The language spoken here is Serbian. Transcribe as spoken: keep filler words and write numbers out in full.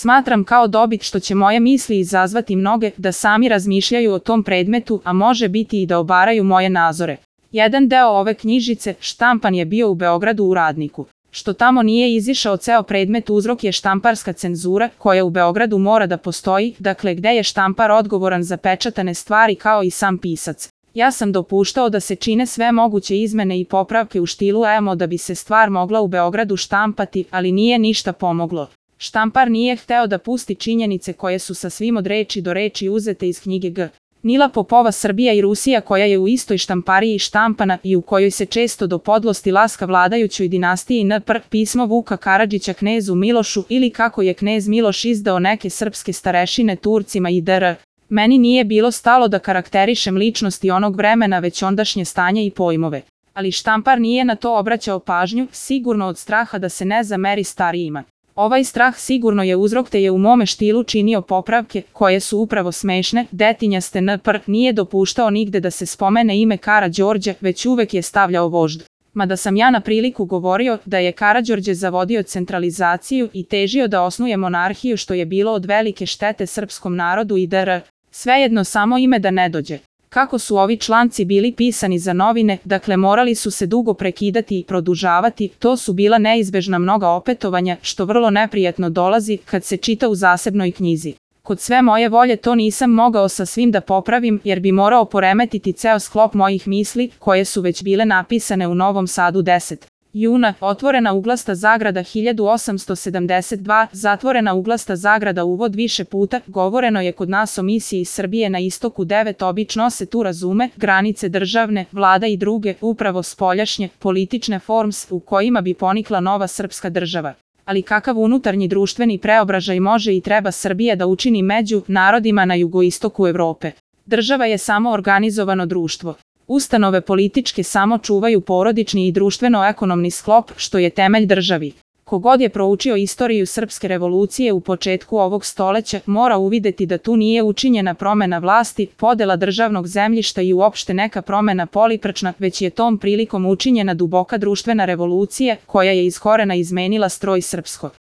Smatram kao dobit što će moje misli izazvati mnoge da sami razmišljaju o tom predmetu, a može biti i da obaraju moje nazore. Jedan deo ove knjižice štampan je bio u Beogradu u Radniku. Što tamo nije izišao ceo predmet, uzrok je štamparska cenzura koja u Beogradu mora da postoji, dakle gde je štampar odgovoran za pečatane stvari kao i sam pisac. Ja sam dopuštao da se čine sve moguće izmene i popravke u stilu emo da bi se stvar mogla u Beogradu štampati, ali nije ništa pomoglo. Štampar nije hteo da pusti činjenice koje su sasvim od reči do reči uzete iz knjige G. Nila Popova Srbija i Rusija, koja je u istoj štampariji štampana i u kojoj se često do podlosti laska vladajućoj dinastiji N P R, pismo Vuka Karadžića knezu Milošu ili kako je knez Miloš izdao neke srpske starešine Turcima i dr. Meni nije bilo stalo da karakterišem ličnosti onog vremena, već ondašnje stanje i pojmove. Ali štampar nije na to obraćao pažnju, sigurno od straha da se ne zameri starijima. Ovaj strah sigurno je uzrok te je u mome štilu činio popravke, koje su upravo smešne. Detinjaste N P R nije dopuštao nigde da se spomene ime Karađorđe, već uvek je stavljao vožd. Mada sam ja na priliku govorio da je Karađorđe zavodio centralizaciju i težio da osnuje monarhiju, što je bilo od velike štete srpskom narodu i dr. Svejedno, samo ime da ne dođe. Kako su ovi članci bili pisani za novine, dakle morali su se dugo prekidati i produžavati, to su bila neizbežna mnoga opetovanja, što vrlo neprijatno dolazi kad se čita u zasebnoj knjizi. Kod sve moje volje to nisam mogao sa svim da popravim, jer bi morao poremetiti ceo sklop mojih misli, koje su već bile napisane u Novom Sadu desetog juna, otvorena uglasta zagrada hiljadu osamsto sedamdeset dva, zatvorena uglasta zagrada uvod više puta, govoreno je kod nas o misiji Srbije na istoku devet, obično se tu razume, granice državne, vlada i druge, upravo spoljašnje, politične forms u kojima bi ponikla nova srpska država. Ali kakav unutarnji društveni preobražaj može i treba Srbija da učini među narodima na jugoistoku Evrope? Država je samo organizovano društvo. Ustanove političke samo čuvaju porodični i društveno-ekonomni sklop, što je temelj državi. Kogod je proučio istoriju srpske revolucije u početku ovog stoleća, mora uvideti da tu nije učinjena promena vlasti, podela državnog zemljišta i uopšte neka promena poliprčna, već je tom prilikom učinjena duboka društvena revolucija koja je iz korena izmenila stroj srpskog